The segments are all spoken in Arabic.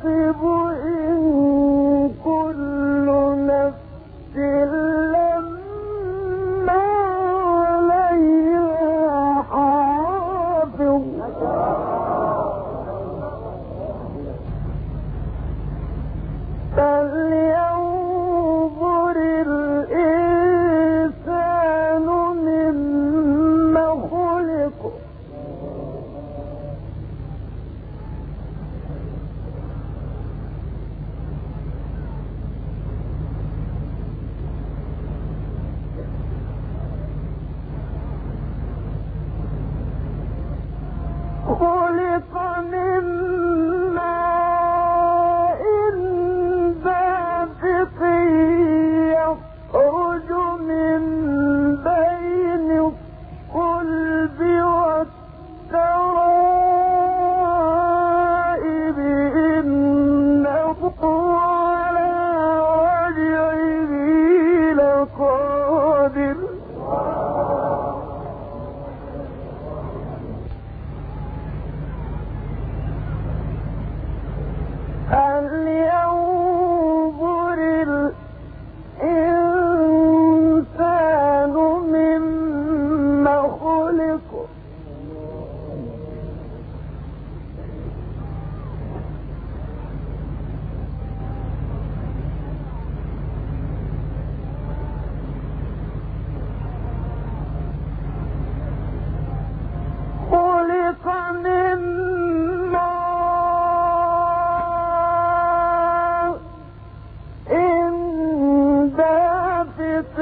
حاسب إن كل نفس لما عليها حافظ فلينظر الإنسان مما خلق خلق من ماء دافق يخرج من بين الصلب والترائب إنه على رجعه لقادر هل ينظر الإنسان مما خلق خلق من ماء دافق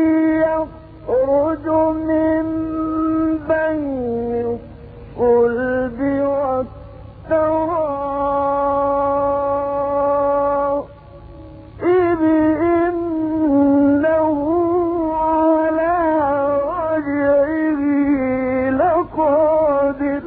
يخرج من بين الصلب والترائب إنه على رجعه لقادر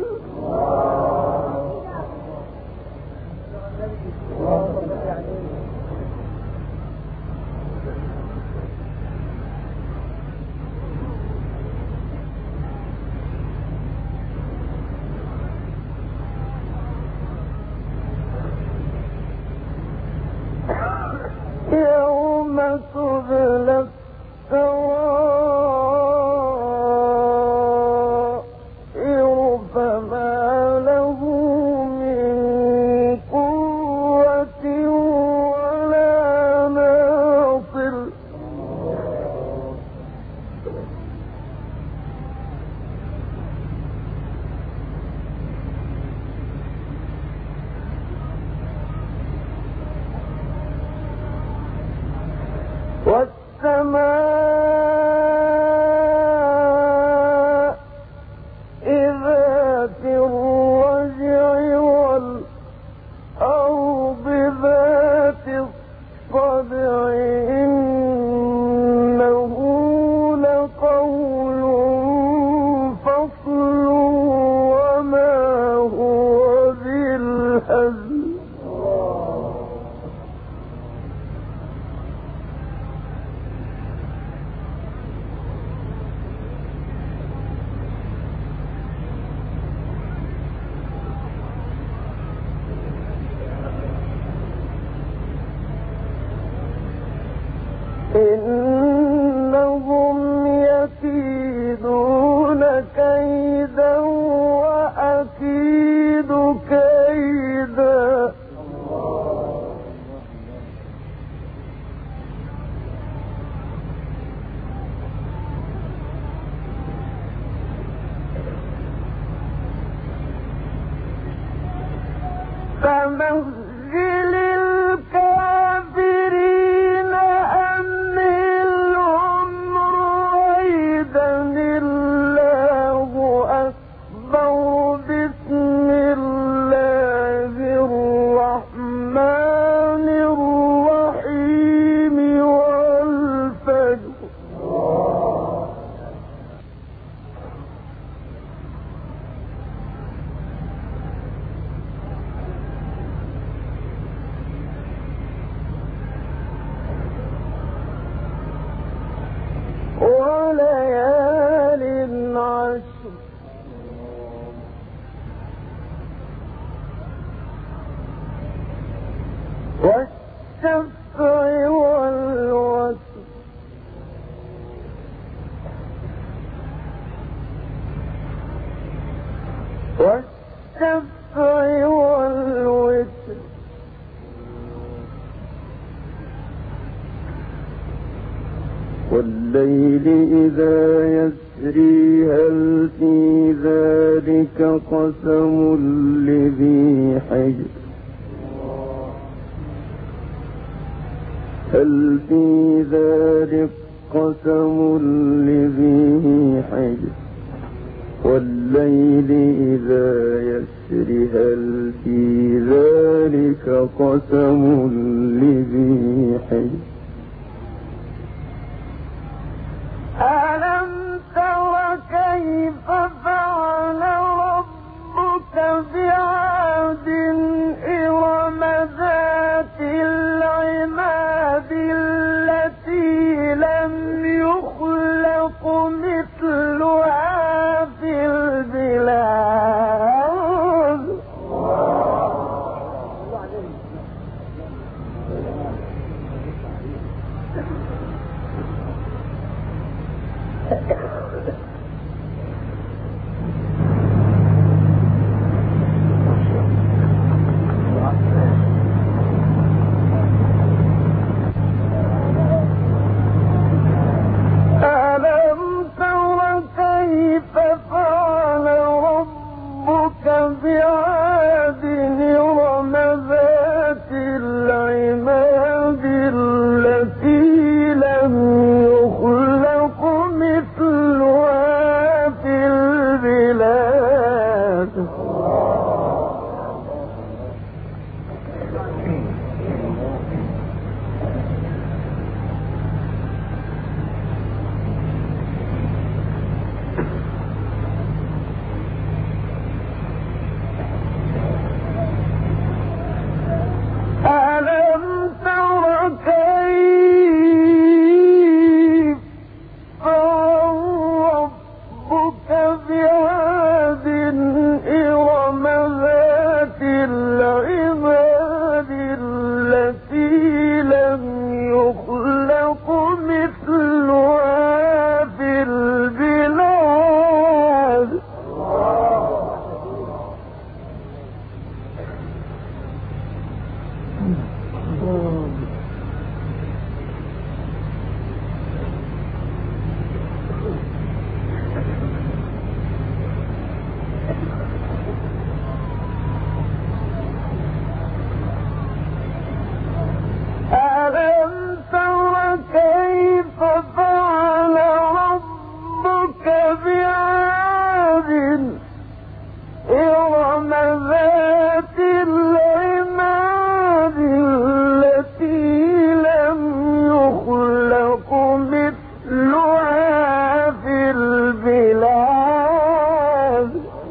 يوم تبلى السرائر فما له من قوة ولا ناصر والسماء ذات الرجع والأرض ذات الصدع إنه لقول فصل وما هو بالهزل إنهم يكيدون كيدا وأكيد كيدا فمهل الكافرين أمهلهم رويدا الله أكبر بسم الله الرحمن الرحيم والفجر والوتر والليل إذا يسري هل في ذلك قسم لذي حجر هل في ذلك قسم لذي حجر والليل إذا يسر هل في ذلك قسم لذي حجر ألم تر كيف فعل ربك بعاد إرم ذات العماد التي لم يخلق مثلها في البلاد بعاد إرم ذات العماد التي لم يخلق مثلها في البلاد ألم تر كيف ربك بعاد إرم ذات العماد التي لم يخلق مثلها في البلاد ألم تر كيف فعل ربك بعاد إرم ذات العماد التي لم يخلق مثلها في البلاد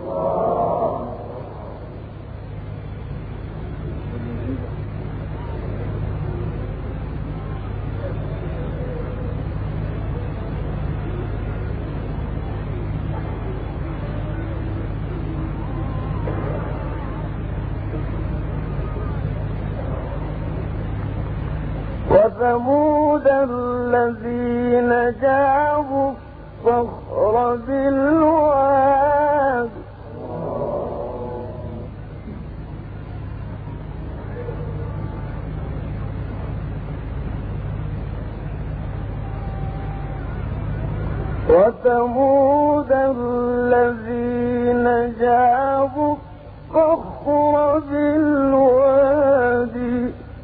وثمود الذين جابوا الصخر بالواد وثمود الذين جابوا الصخر بالوادي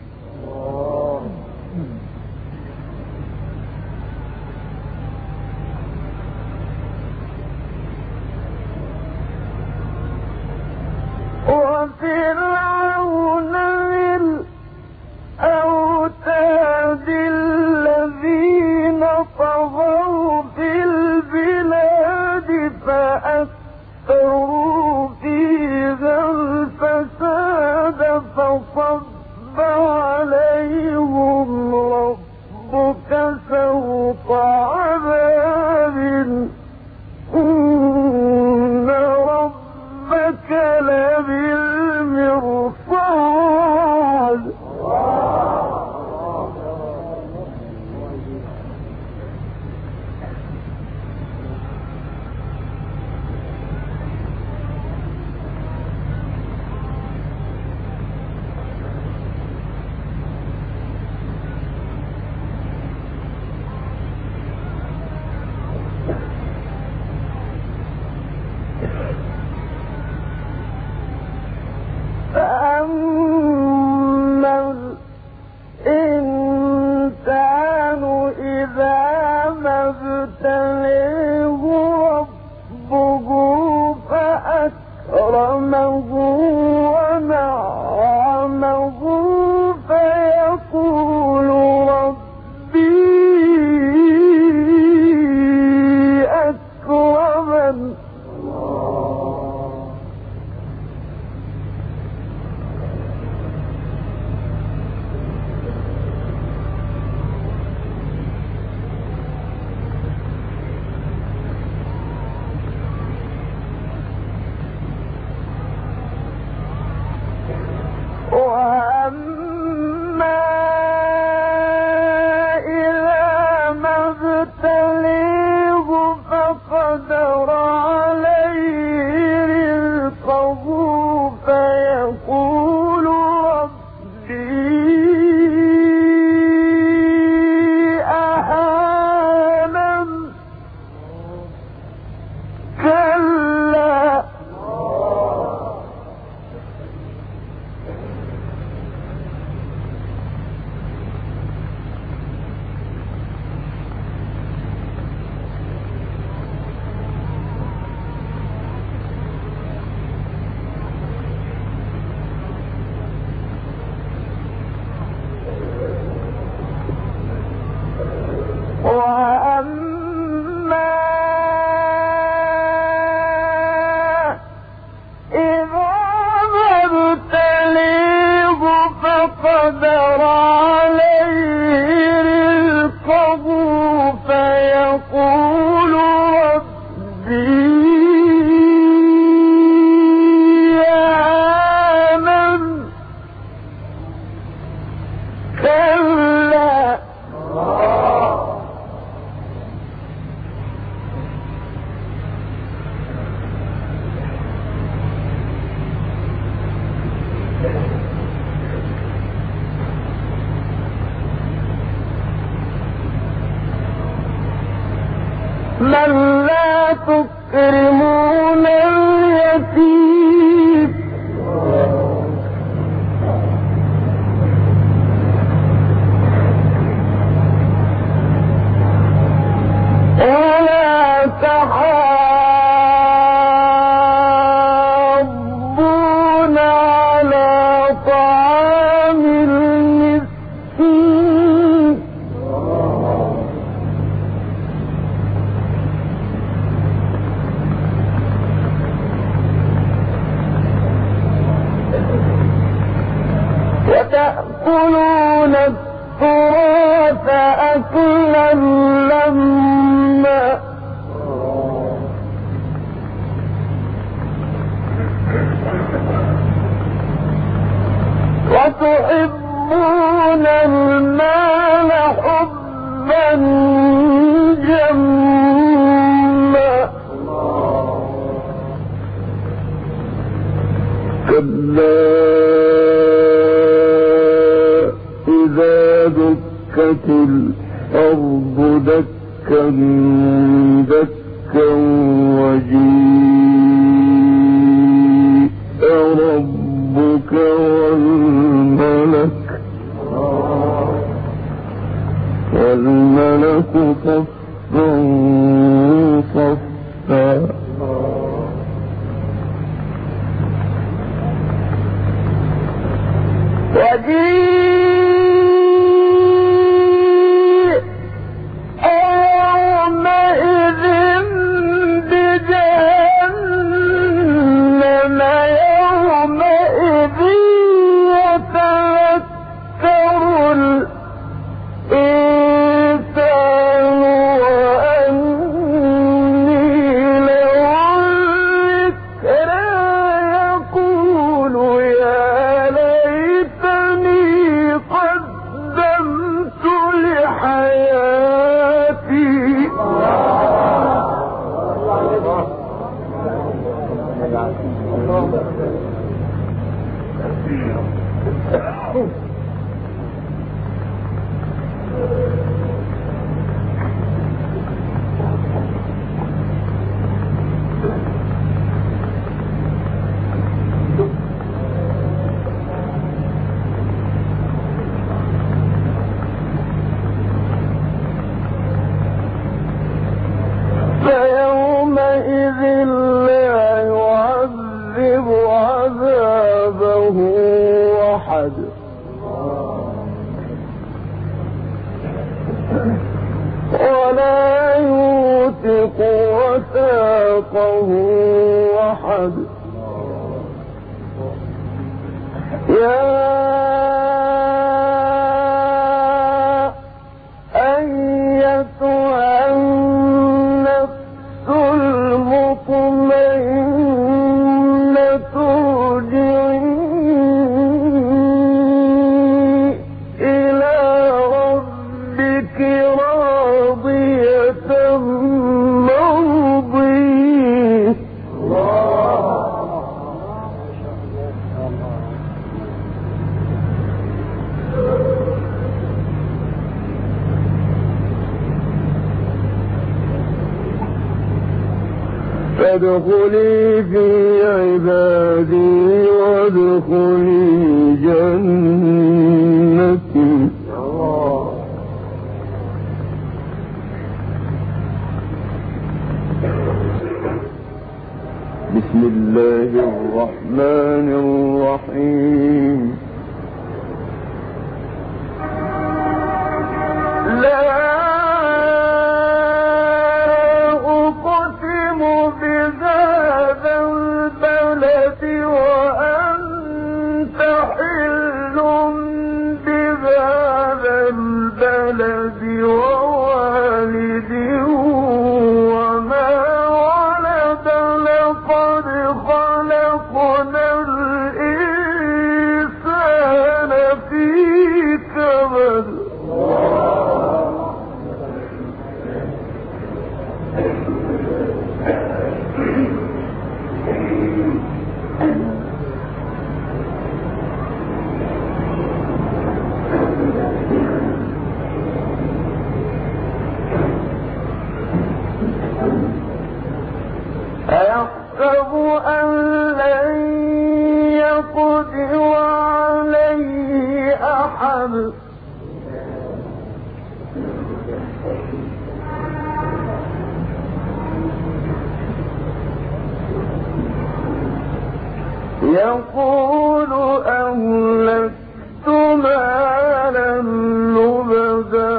وفرعون ذي الأوتاد الذين طغوا في البلاد فأكثروا فيها الفساد فصب عليهم ربك سوط عذاب إن ربك لبالمرصاد من لا تكرمون اليتيم ولا تحاضون على طعام المسكين وتأكلون التراث أكلا لما وتحبون المال حبا جما كلا إذا دكت الأرض دكا دكا وجيء ربك والملك صفا صفا وجيء يومئذ بجهنم يومئذ يتذكر الإنسان وأني له الذكرى يقول يا ليتني قدمت لحياتي فيومئذ لا يعذب عذابه أحد ولا يوثق وثاقه أحد يا أيتها النفس المطمئنة ارجعي إلى ربك راضية مرضية فادخلي في عبادي وادخلي جنتي بسم الله الرحمن الرحيم لا أقسم بهذا البلد وأنت حل بهذا البلد ووالد وما ولد لقد خلقنا الإنسان يقول أهلكت مالا لبدا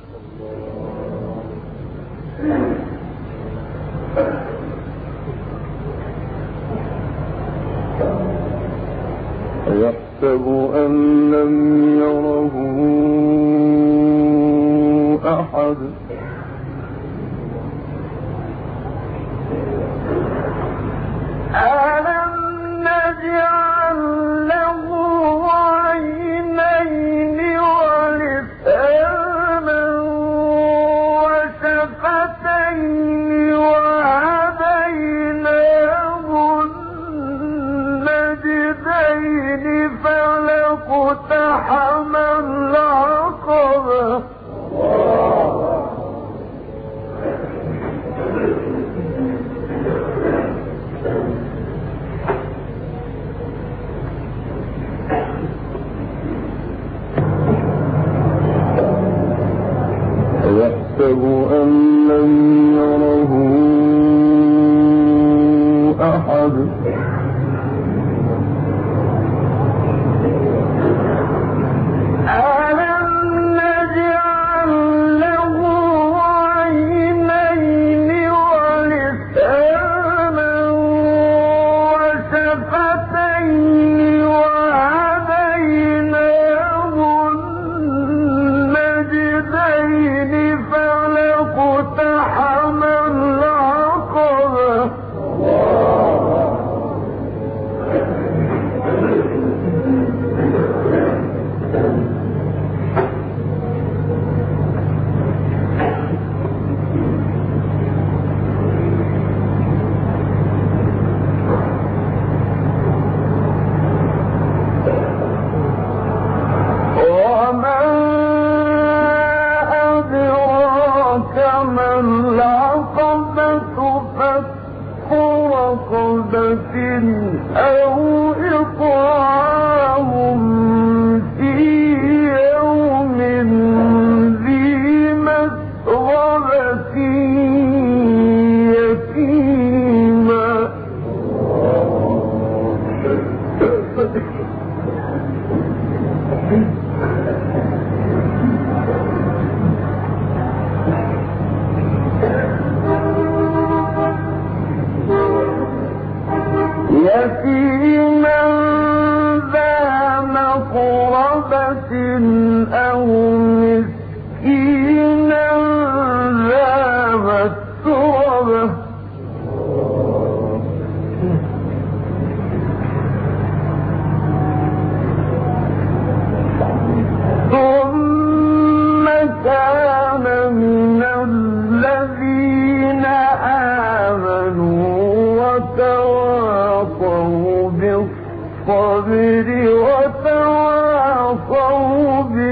يحسب أن لم يره أحد ألم نجعل له عينين ولسانا وشفتين وهديناه النجدين فلاقتحم العقبة يحسب أن لم يره أحد ألم نجعل له عينين ولسانا وشفتين وهديناه النجدين فلاقتحم العقبة وما أدراك ما العقبة فك رقبة أو إطعام في يوم ذي مسغبة يتيما يتيما ذا مقربة أو مسكينا ذا مسربة ثم كان من الذين آمنوا وتواصوا بالصبر وتواصوا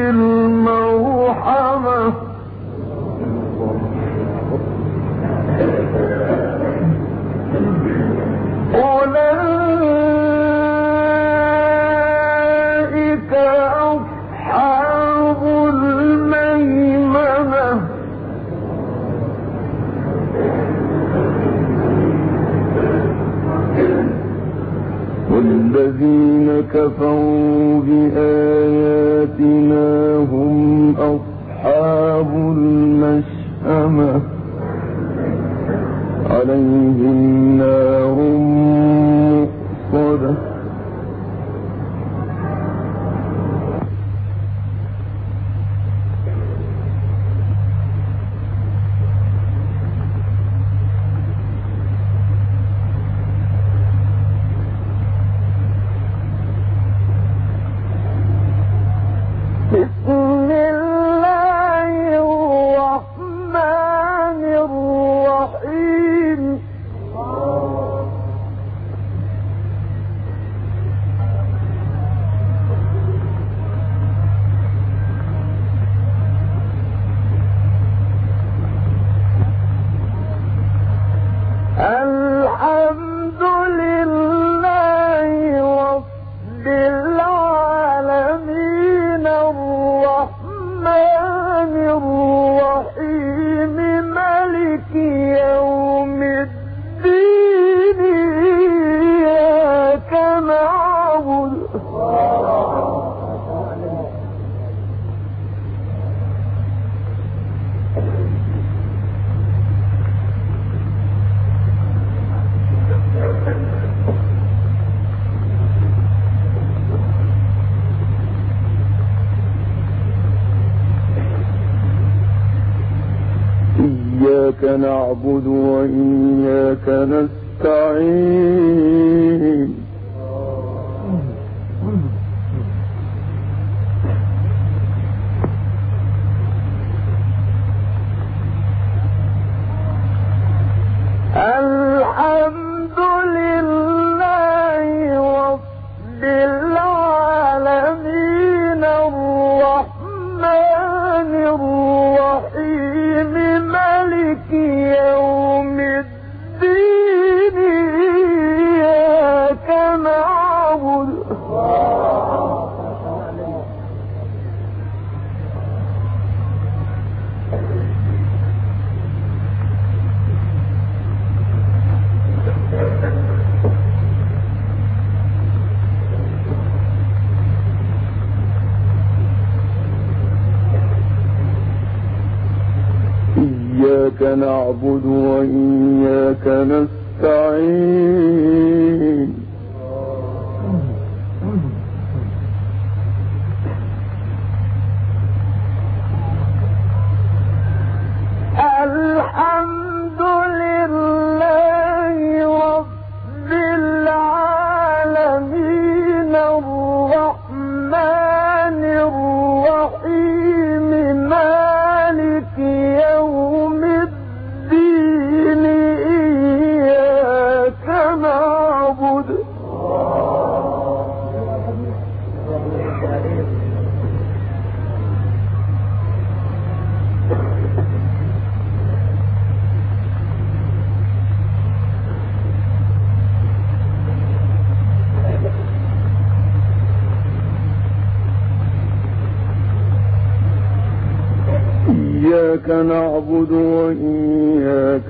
إياك نعبد وإياك نستعين الحمد لله رب العالمين الرحمن الرحيم مالك يوم الدين إياك نعبد إياك نعبد وإياك نستعين الحمد لله رب العالمين الرحمن الرحيم مالك يوم الدين إياك نعبد إياك نعبد وإياك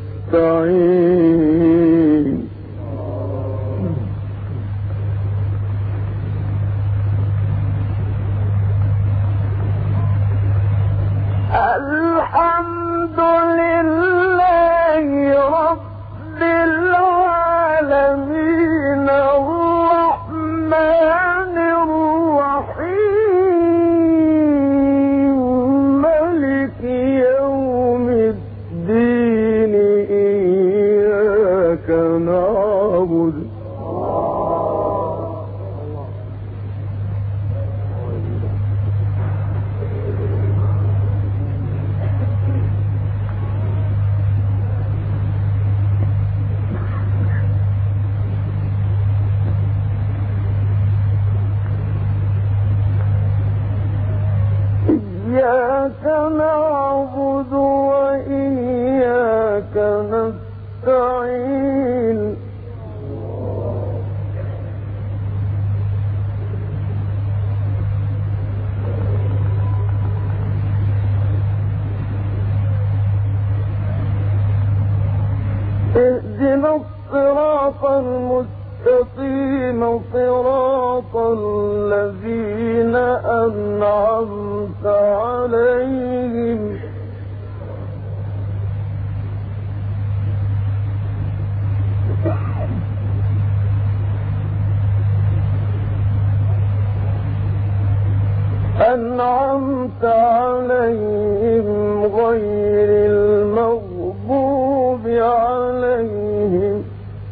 نستعين الحمد لله رب العالمين الرحمن الرحيم مالك يوم الدين إياك نعبد إياك نعبد وإياك نستعين اهدنا الصراط المستقيم صراط الذين أنعمت عليهم غير المغضوب عليهم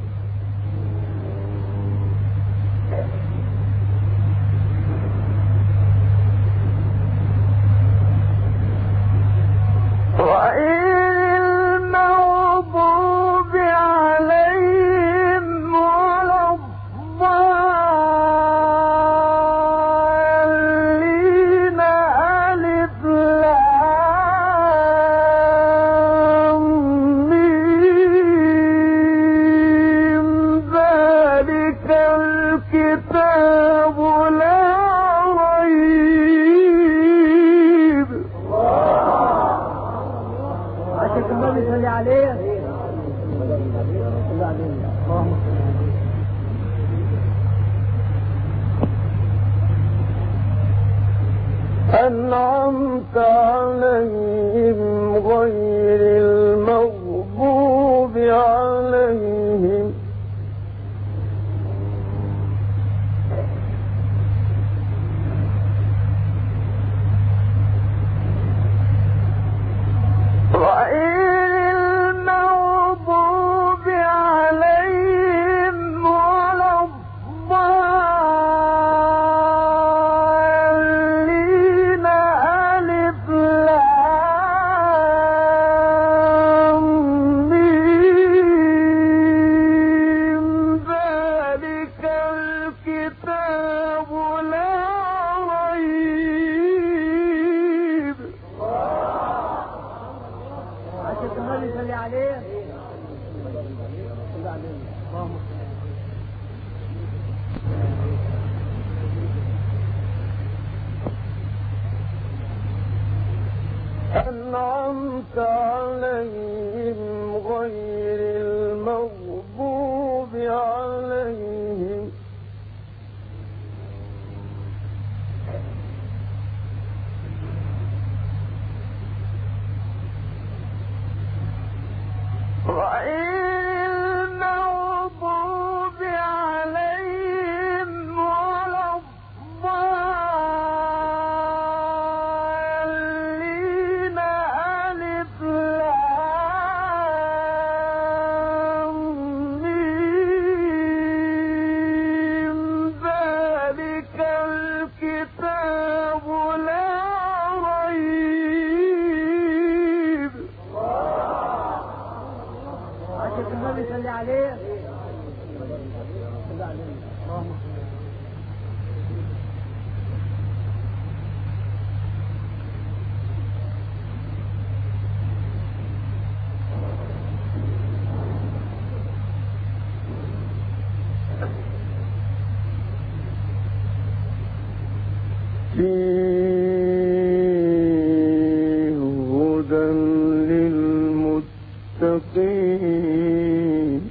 أنعمت عليهم غير المغضوب عليهم غير أنعمت عليهم غير المغضوب عليهم فيه هدى للمتقين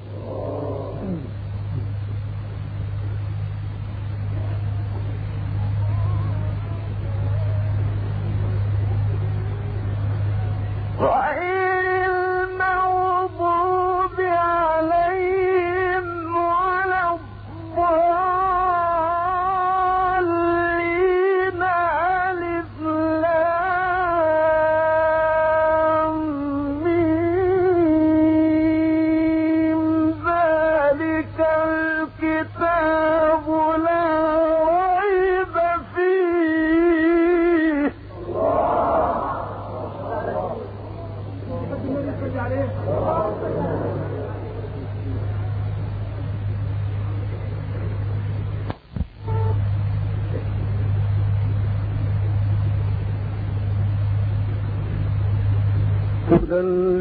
هدى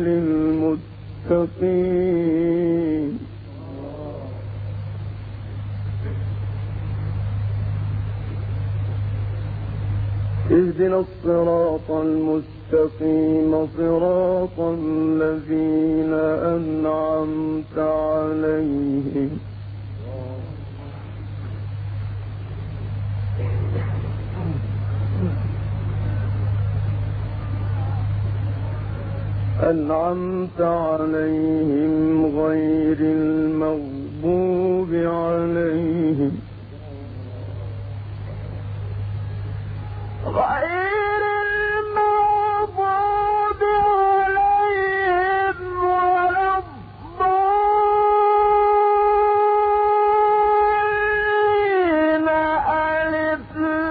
للمتقين اهدنا الصراط المستقيم صراط الذين أنعمت عليهم غير المغضوب عليهم ولا الضالين ألف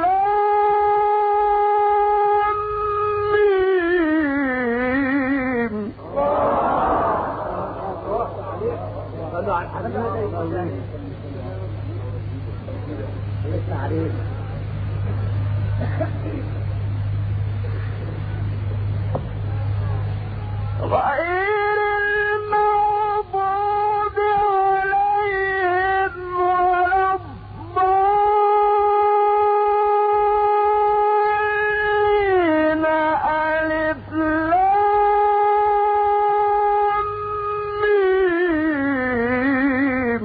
لام ميم غير المغضوب عليهم ولا الضالين ألف لام ميم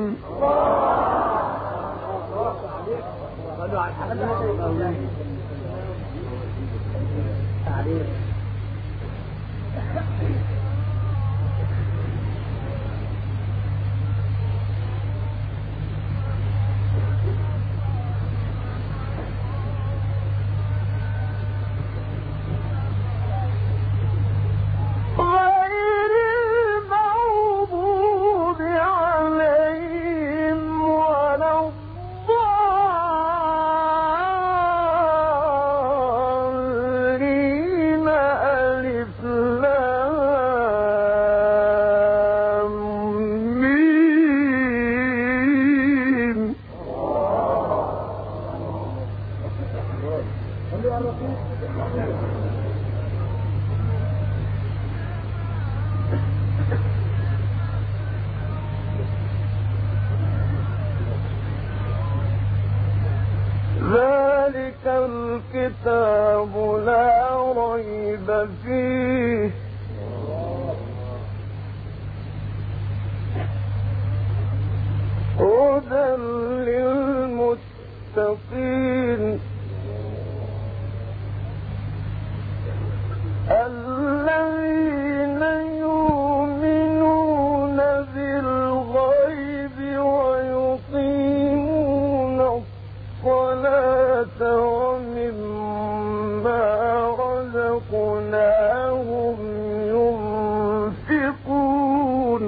ذلك الكتاب لا ريب فيه هدى للمتقين الذين يؤمنون بالغيب ويقيمون الصلاة ومما رزقناهم ينفقون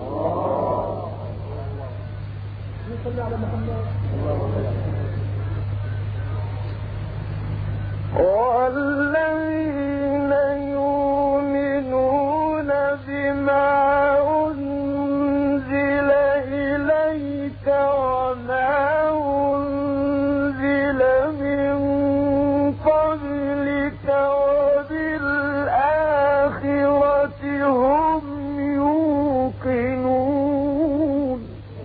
والذين يؤمنون بما أنزل إليك وما أنزل من قبلك وبالآخرة هم يوقنون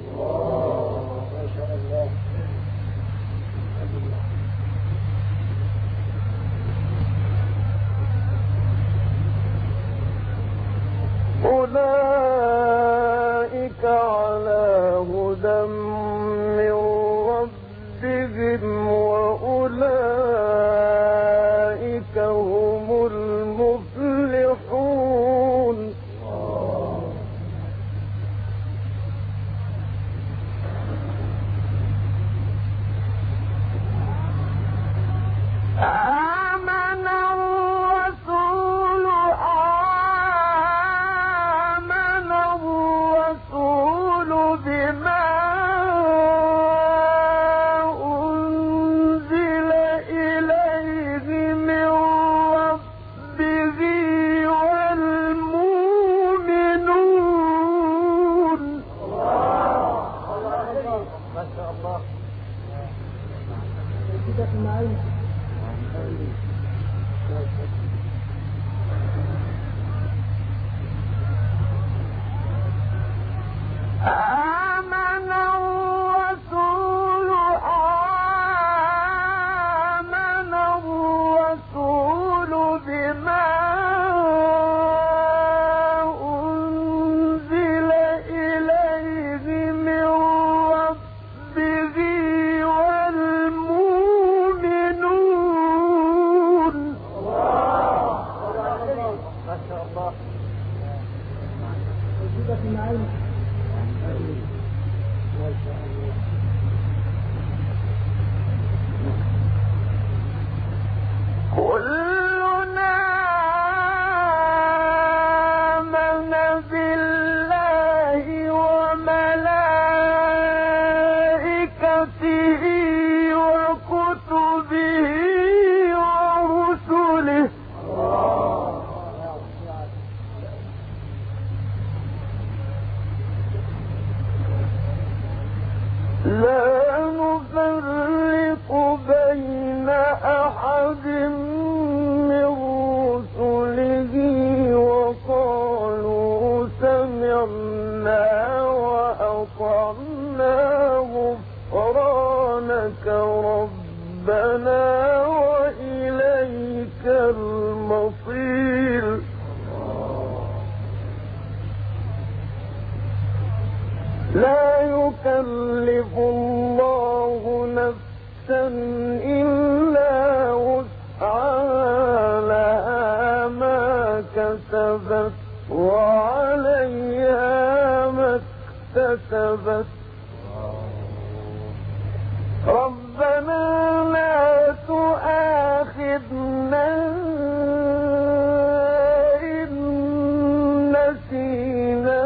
أولئك على هدى من ربهم وأولئك هم المفلحون آمن الرسول بما أنزل إليه من ربه والمؤمنون ما شاء الله آمن الرسول بما أنزل إليه من ربه والمؤمنون ما شاء الله كلنا آمن بالله وملائكته وكتبه ورسله لا نفرق بين أحد من رسله وقالوا سمعنا وأطعنا غفرانك ربنا وإليك المصير لا يكلف الله نفسا إلا وسعها لها ما كسبت وعليها ما اكتسبت ربنا لا تؤاخذنا إن نسينا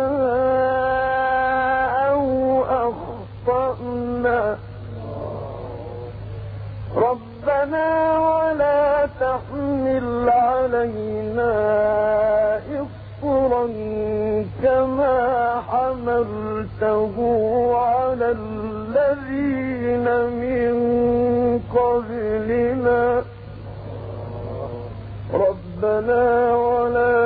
ربنا ولا تحمل علينا إصرا كما حملته على الذين من قبلنا ربنا ولا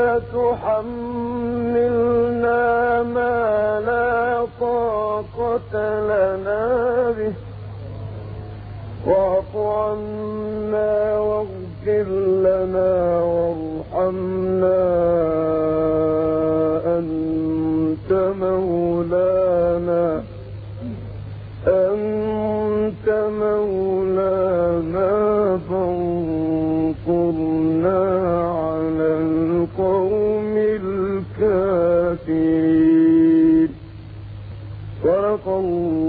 تحملنا ما لا طاقة لنا به واعف عنا واغفر فاغفر لنا وارحمنا أنت مولانا فانصرنا على القوم الكافرين. صدق الله.